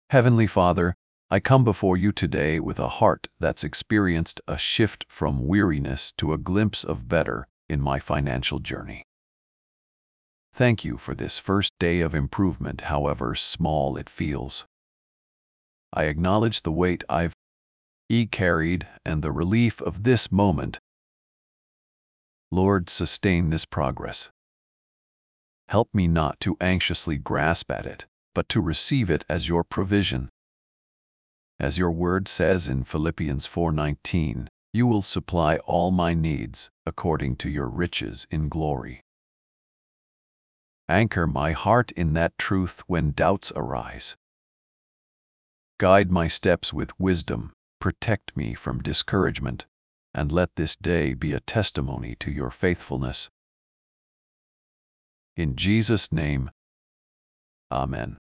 Heavenly Father, I come before you today with a heart that's experienced a shift from weariness to a glimpse of better in my financial journey. Thank you for this first day of improvement, however small it feels. I acknowledge the weight I've carried and the relief of this moment. Lord, sustain this progress. Help me not to anxiously grasp at it, but to receive it as your provision. As your word says in Philippians 4:19, you will supply all my needs according to your riches in glory. Anchor my heart in that truth when doubts arise. Guide my steps with wisdom, protect me from discouragement, and let this day be a testimony to your faithfulness. In Jesus' name, Amen.